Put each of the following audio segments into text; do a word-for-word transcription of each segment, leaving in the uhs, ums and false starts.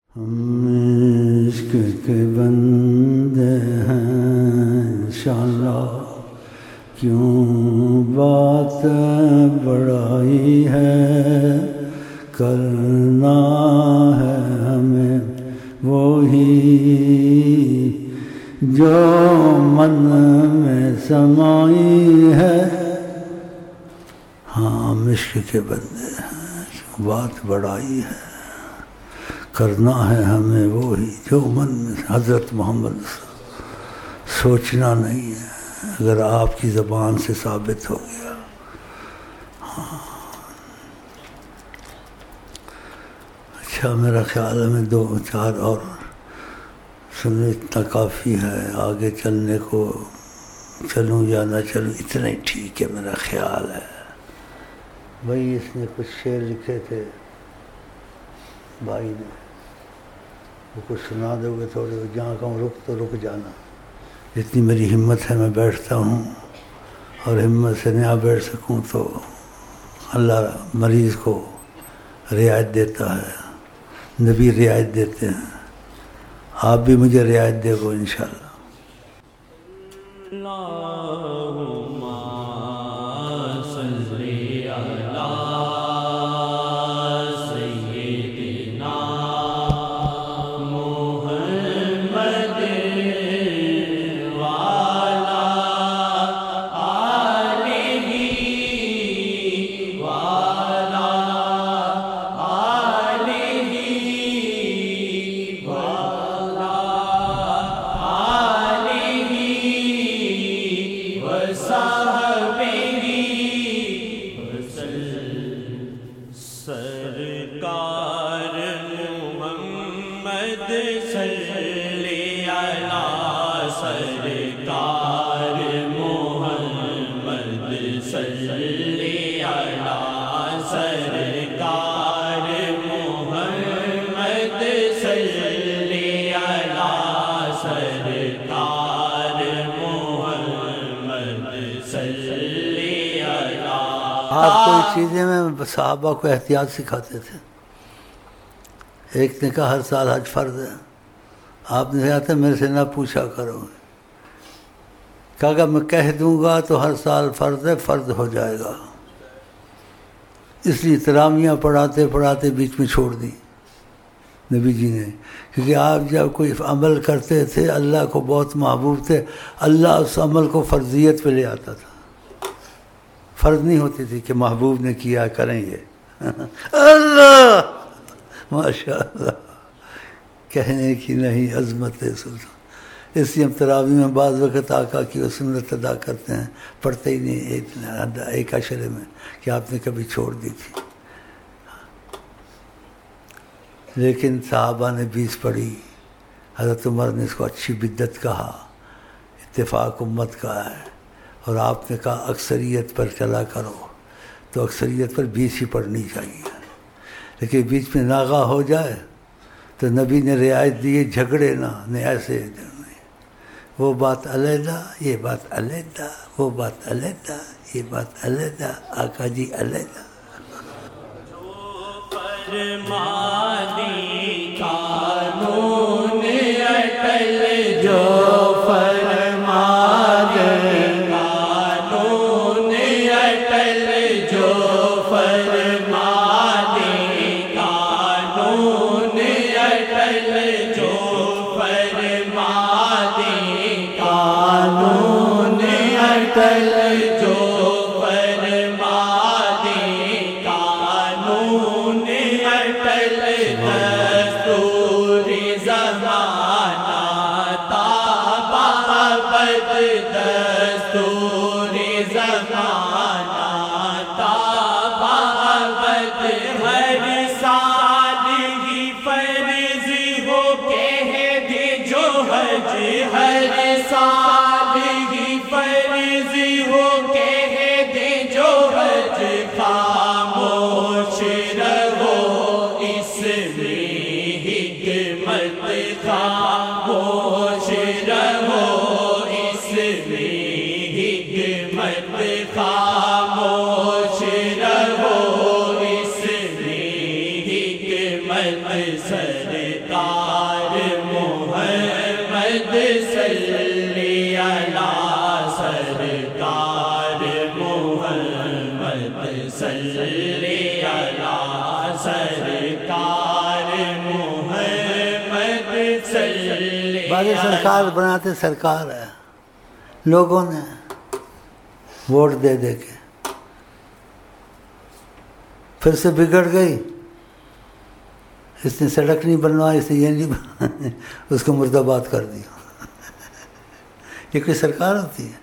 ہم عشق کے بندے ہیں انشاءاللہ، کیوں بات بڑائی ہے، کرنا ہے ہمیں وہی جو من میں سمائی ہے۔ ہاں عشق کے بندے ہیں، بات بڑائی ہے، کرنا ہے ہمیں وہی جو من میں۔ حضرت محمد سوچنا نہیں ہے، اگر آپ کی زبان سے ثابت ہو گیا۔ ہاں اچھا، میرا خیال ہے میں دو چار اور سنیں، اتنا کافی ہے، آگے چلنے کو چلوں یا نہ چلوں اتنا ہی ٹھیک ہے میرا خیال ہے۔ بھائی اس نے کچھ شعر لکھے تھے بھائی نے، وہ کچھ سنا دو گے تھوڑے، جہاں کہوں رک تو رک جانا۔ جتنی میری ہمت ہے میں بیٹھتا ہوں، اور ہمت سے نہ بیٹھ سکوں تو اللہ مریض کو رعایت دیتا ہے، نبی رعایت دیتے ہیں، آپ بھی مجھے رعایت دے گو انشاءاللہ۔ اللہم صلی علی سیدنا محمد وعلی آلہ وعلی سرکار محمد صلی علی سرکار محمد صلی علی سرکار محمد صلی علی سرکار محمد صلی علی۔ آپ کوئی چیزیں میں صحابہ کو احتیاط سکھاتے تھے۔ ایک نے کہا ہر سال حج فرض ہے، آپ نے کہا تھا میرے سے نہ پوچھا کرو، کہا اگر میں کہہ دوں گا تو ہر سال فرض ہے، فرض ہو جائے گا، اس لیے ترامیاں پڑھاتے پڑھاتے بیچ میں چھوڑ دی نبی جی نے، کیونکہ آپ جب کوئی عمل کرتے تھے اللہ کو بہت محبوب تھے، اللہ اس عمل کو فرضیت پہ لے آتا تھا، فرض نہیں ہوتی تھی کہ محبوب نے کیا کریں گے۔ اللہ ماشاء اللہ، کہنے کی نہیں عظمت سلطان۔ اس لیے ہم تراویح میں بعض وقت آقا کی وہ سنت ادا کرتے ہیں، پڑھتے ہی نہیں ایک عشرے میں کہ آپ نے کبھی چھوڑ دی تھی، لیکن صحابہ نے بیس پڑھی، حضرت عمر نے اس کو اچھی بدعت کہا، اتفاق امت کا ہے، اور آپ نے کہا اکثریت پر چلا کرو، تو اکثریت پر بیس ہی پڑھنی چاہیے، لیکن بیچ میں ناغہ ہو جائے تو نبی نے رعایت دی، جھگڑے نہ نہیں، ایسے وہ بات علیحدہ یہ بات علیحدہ، وہ بات علیحدہ یہ بات علیحدہ، آقا جی علیحدہ۔ فرما دی قانون اٹل جو فرما دے، قانون اٹل جو فرما دے، قانون اٹل جو فرما دے، قانون اٹل جو فرما دے، قانون اٹل دستور زمانہ تابابد، دستور زمانہ تابابد، ہر سال ہی فرض ہو کہہ دے جو حج، ہر سال ہی فرض ہو کہہ دے جو حج، خاموش رہو اس میں حکمت، خاموش رہو اس میں حکمت، خاموش رہو اس میں حکمت، سرکار سرکار محمد صلی اللہ سرکار محمد صلی اللہ سرکار محمد صلی بارے سرکار بناتے سرکار ہے، لوگوں نے ووٹ دے دے کے پھر سے بگڑ گئی، اس نے سڑک نہیں بنوائی، اس نے یہ نہیں بنوائی، اس کو مرد آباد کر دیا۔ یہ کوئی سرکار ہوتی ہے؟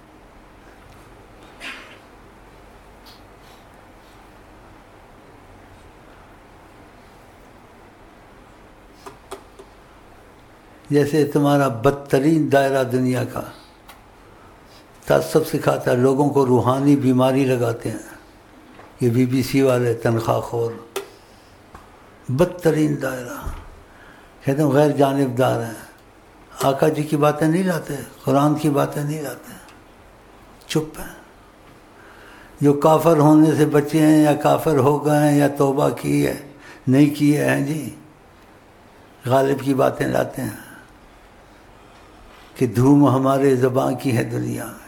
جیسے تمہارا بدترین دائرہ دنیا کا تعصب سکھاتا ہے، لوگوں کو روحانی بیماری لگاتے ہیں یہ بی بی سی والے تنخواہ خور، بدترین دائرہ، کہتے ہیں غیر جانبدار ہیں، آقا جی کی باتیں نہیں لاتے، قرآن کی باتیں نہیں لاتے، چپ ہیں۔ جو کافر ہونے سے بچے ہیں یا کافر ہو گئے ہیں یا توبہ کی ہے نہیں کی ہے جی، غالب کی باتیں لاتے ہیں کہ دھوم ہمارے زبان کی ہے دنیا میں۔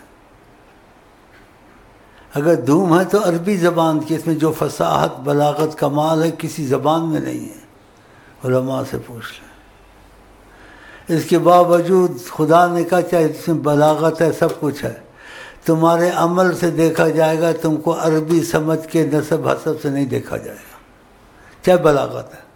اگر دھوم ہے تو عربی زبان کی، اس میں جو فصاحت بلاغت کمال ہے کسی زبان میں نہیں ہے، علماء سے پوچھ لیں۔ اس کے باوجود خدا نے کہا چاہے اس میں بلاغت ہے سب کچھ ہے، تمہارے عمل سے دیکھا جائے گا، تم کو عربی سمجھ کے نسب حسب سے نہیں دیکھا جائے گا، چاہے بلاغت ہے۔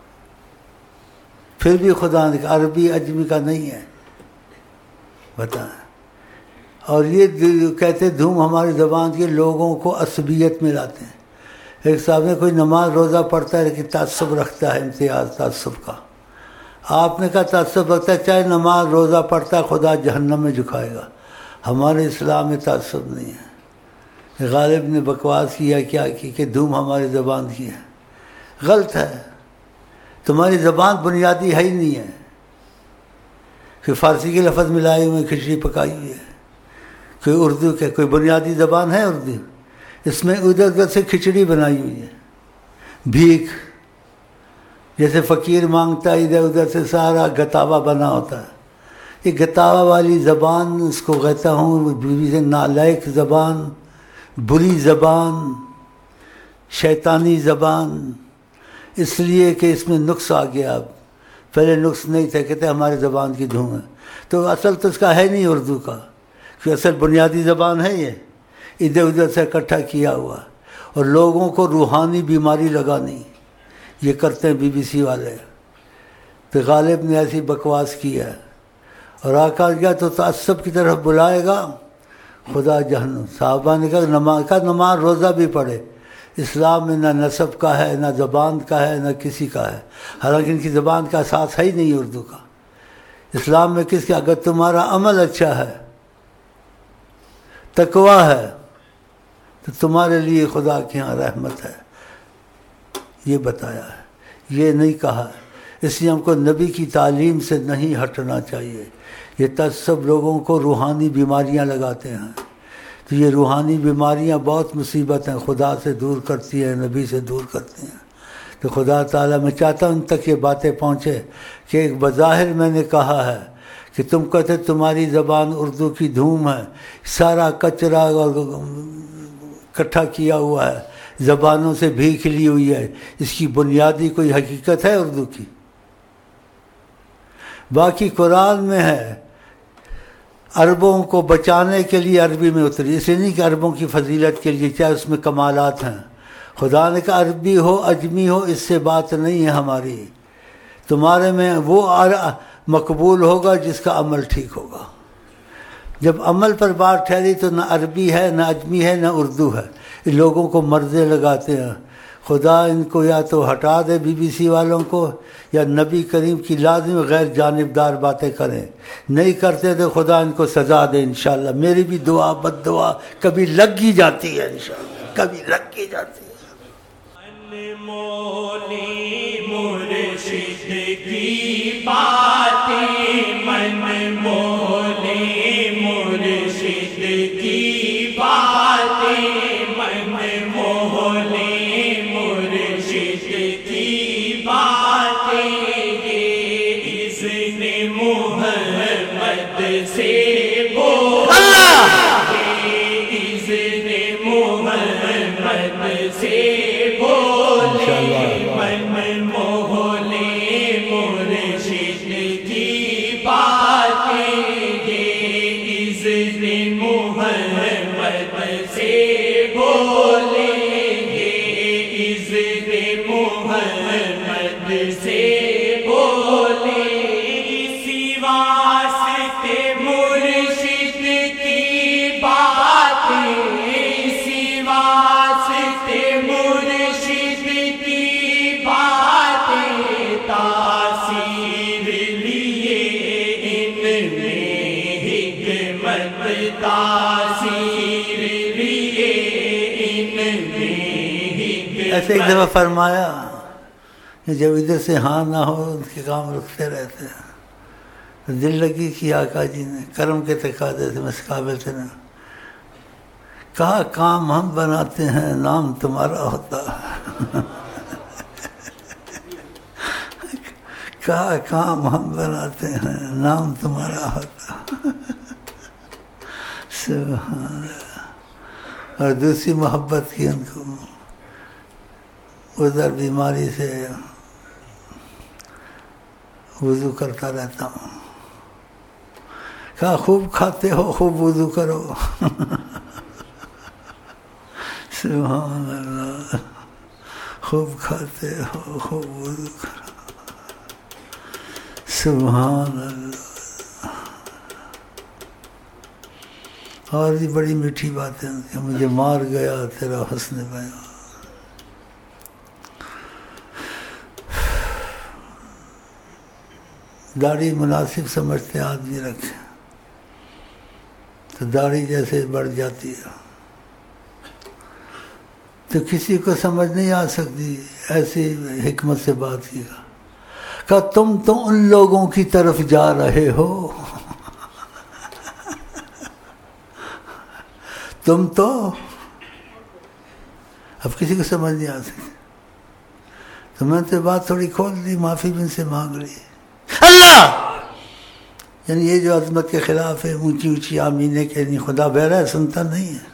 پھر بھی خدا نے کہا عربی عجمی کا نہیں ہے، بتائیں۔ اور یہ کہتے دھوم ہماری زبان کے لوگوں کو عصبیت میں لاتے ہیں۔ ایک صاحب نے کوئی نماز روزہ پڑھتا ہے لیکن تعصب رکھتا ہے، امتیاز تعصب کا۔ آپ نے کہا تعصب رکھتا ہے، چاہے نماز روزہ پڑھتا ہے خدا جہنم میں جھکائے گا۔ ہمارے اسلام میں تعصب نہیں ہے۔ غالب نے بکواس کیا کیا کی کہ دھوم ہماری زبان کی ہے، غلط ہے۔ تمہاری زبان بنیادی ہے ہی نہیں ہے کہ فارسی کے لفظ ملائے ہوئے کھچڑی پکائی ہوئی ہے، کوئی اردو کے کوئی بنیادی زبان ہے اردو، اس میں ادھر ادھر سے کھچڑی بنائی ہوئی ہے، بھیک جیسے فقیر مانگتا ہے ادھر ادھر سے سارا گتاوا بنا ہوتا ہے۔ یہ گتاوا والی زبان اس کو کہتا ہوں بیوی سے نالائق زبان، بری زبان، شیطانی زبان، اس لیے کہ اس میں نقص آ گیا۔ اب پہلے نقص نہیں تھے، کہتے ہماری زبان کی دھوم ہے، تو اصل تو اس کا ہے نہیں اردو کا، کہ اصل بنیادی زبان ہے یہ، ادھر ادھر سے اکٹھا کیا ہوا، اور لوگوں کو روحانی بیماری لگانی یہ کرتے ہیں بی بی سی والے۔ تو غالب نے ایسی بکواس کی ہے، اور آقا گیا تو تعصب کی طرف بلائے گا خدا جہنم۔ صحابہ نے کہا نماز کا نماز روزہ بھی پڑھے، اسلام میں نہ نسب کا ہے نہ زبان کا ہے نہ کسی کا ہے، حالانکہ ان کی زبان کا اساس ہے ہی نہیں اردو کا۔ اسلام میں کس کا؟ اگر تمہارا عمل اچھا ہے، تقوی ہے، تو تمہارے لیے خدا کے ہاں رحمت ہے، یہ بتایا ہے، یہ نہیں کہا ہے۔ اس لیے ہم کو نبی کی تعلیم سے نہیں ہٹنا چاہیے۔ یہ تعصب لوگوں کو روحانی بیماریاں لگاتے ہیں، تو یہ روحانی بیماریاں بہت مصیبت ہیں، خدا سے دور کرتی ہیں، نبی سے دور کرتی ہیں۔ تو خدا تعالیٰ میں چاہتا ہوں ان تک یہ باتیں پہنچے کہ ایک بظاہر میں نے کہا ہے کہ تم کہتے تمہاری زبان اردو کی دھوم ہے، سارا کچرا اور اکٹھا کیا ہوا ہے، زبانوں سے بھیک لی ہوئی ہے، اس کی بنیادی کوئی حقیقت ہے اردو کی؟ باقی قرآن میں ہے عربوں کو بچانے کے لیے عربی میں اتری، اس لیے نہیں کہ عربوں کی فضیلت کے لیے، چاہے اس میں کمالات ہیں۔ خدا نے کہا عربی ہو اجمی ہو اس سے بات نہیں ہے ہماری، تمہارے میں وہ مقبول ہوگا جس کا عمل ٹھیک ہوگا۔ جب عمل پر بات ٹھہری تو نہ عربی ہے نہ اجمی ہے نہ اردو ہے، ان لوگوں کو مرضے لگاتے ہیں۔ خدا ان کو یا تو ہٹا دے بی بی سی والوں کو، یا نبی کریم کی لازم غیر جانبدار باتیں کریں، نہیں کرتے تو خدا ان کو سزا دے انشاءاللہ۔ میری بھی دعا بد دعا کبھی لگ ہی جاتی ہے، انشاءاللہ کبھی لگ ہی جاتی ہے۔ مولی مرشد کی باتیں، من مولی مرشد کی باتیں، من مولی مرشد کی باتیں، محمد سے بولے اذن محمد سے بولے من مولے مرشد کی باتیں یہ اذن محمد سے بولے اذن محمد سے بولے اسی واسطے مرشد کی باتیں اسی واسطے مرشد کی باتیں تاثیر لیے ان میں حکمت تاثیر لیے ان میں ایسے ایک دفعہ فرمایا کہ جب ادھر سے ہاں نہ ہو ان کے کام رکھتے رہتے ہیں. دل لگی کہ آقا جی نے کرم کے تقاضے سے میں اس قابل سے نہ کہا کام ہم بناتے ہیں نام تمہارا ہوتا ہے. کہا کام ہم بناتے ہیں نام تمہارا ہوتا ہے. سبحان اللہ. اور دوسری محبت کی ان کو ادھر بیماری سے وضو کرتا رہتا ہوں. کہا خوب کھاتے ہو خوب وضو کرو. سبحان اللہ. خوب کھاتے ہو خوب وضو کرو. سبحان اللہ. اور بھی بڑی میٹھی باتیں کہ مجھے مار گیا تیرا حسن بیان. داڑھی مناسب سمجھتے آدمی رکھے تو داڑھی جیسے بڑھ جاتی ہے تو کسی کو سمجھ نہیں آ سکتی. ایسی حکمت سے بات کی کہ تم تو ان لوگوں کی طرف جا رہے ہو تم تو اب کسی کو سمجھ نہیں آ سکتی. تو میں تو بات تھوڑی کھول دی, معافی بھی ان سے مانگ لی. اللہ یعنی یہ جو عظمت کے خلاف ہے اونچی اونچی آمینے کے نہیں, خدا بہرا ہے سنتا نہیں ہے.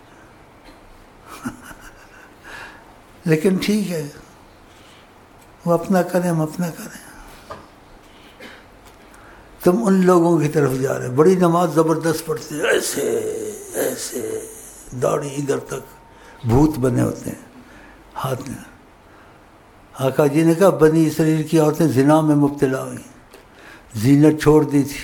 لیکن ٹھیک ہے وہ اپنا کریں ہم اپنا کریں. تم ان لوگوں کی طرف جا رہے, بڑی نماز زبردست پڑھتے ہیں, ایسے ایسے داڑھی ادھر تک, بھوت بنے ہوتے ہیں ہاتھ میں. آقا جی نے کہا بنی اسرائیل کی عورتیں زنا میں مبتلا ہوئی, زینت چھوڑ دی تھی.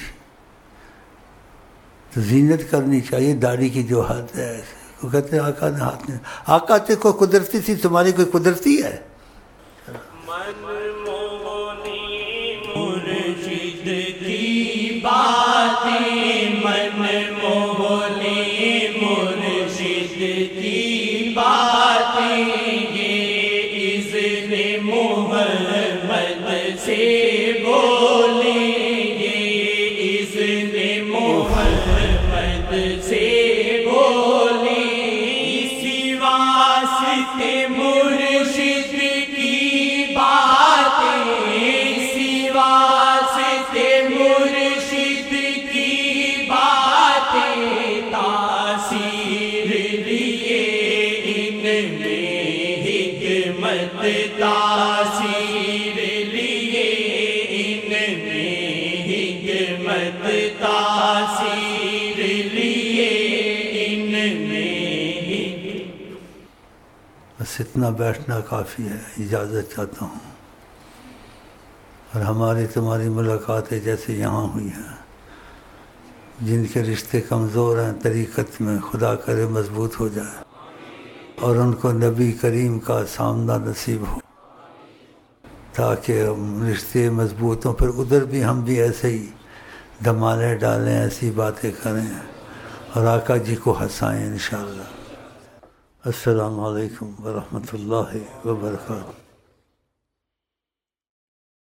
تو زینت کرنی چاہیے, داڑھی کی جو حد ہے ایسے. وہ کہتے ہیں آقا نے ہاتھ میں, آقا سے کوئی قدرتی تھی, تمہاری کوئی قدرتی ہے؟ من مولے مرشد کی باتیں, من مولے مرشد کی باتیں یہ اذن محمد سے بولے یہ اذن محمد سے بولے اسی واسطے مرشد کی باتیں اسی واسطے مرشد کی باتیں تاثیر لیے ان میں حکمت تاثیر لیے ان میں حکمت تاثیر لیے ان میں. بس اتنا بیٹھنا کافی ہے, اجازت چاہتا ہوں. اور ہماری تمہاری ملاقاتیں جیسے یہاں ہوئی ہیں, جن کے رشتے کمزور ہیں طریقت میں, خدا کرے مضبوط ہو جائے اور ان کو نبی کریم کا سامنا نصیب ہو تاکہ رشتے مضبوط ہوں. پھر ادھر بھی ہم بھی ایسے ہی دھمالے ڈالیں, ایسی باتیں کریں اور آقا جی کو ہنسائیں انشاءاللہ. السلام علیکم ورحمۃ اللہ وبرکاتہ.